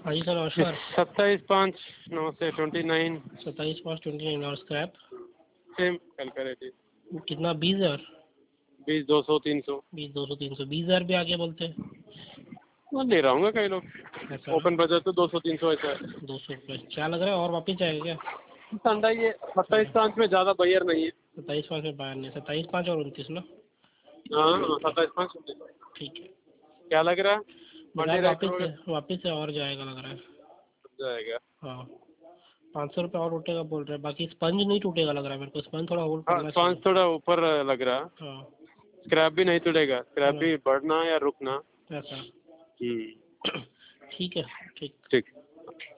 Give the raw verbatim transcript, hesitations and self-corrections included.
हाँ जी सर नमस्कार। सत्ताईस पाँच नौ से ट्वेंटी नाइन सत्ताईस पाँच ट्वेंटी नाइन और स्क्रैप सेम कल करे थे। कितना? बीस हज़ार बीस दो सौ तीन सौ बीस दो सौ तीन सौ बीस हज़ार भी आगे बोलते हैं। मैं ले रहा हूँ कई लोग। ऐसा ओपन बजट तो दो सौ तीन सौ ऐसा है। दो सौ रुपये क्या लग रहा है और वापिस जाएगा क्या? ठंडा ये सत्ताईस पाँच में ज़्यादा बायर नहीं है। सत्ताईस पाँच में बाहर नहीं, सत्ताईस पाँच और उनतीस ना। हाँ सत्ताईस पाँच ठीक है क्या लग रहा है? मंडी बाजार राइट वापिस करोगे? से वापिस से और जाएगा लग रहा है। जाएगा। हाँ पाँच सौ रुपये और उठेगा बोल रहे हैं, बाकी स्पंज नहीं टूटेगा लग रहा है मेरे को। स्पंज थोड़ा होल्ड हाँ करना पाँच चाहिए। थोड़ा ऊपर लग रहा। हाँ स्क्रैप भी नहीं टूटेगा, स्क्रैप हाँ, भी बढ़ना या रुकना। ऐसा हम्म ठीक है ठीक। ठीक।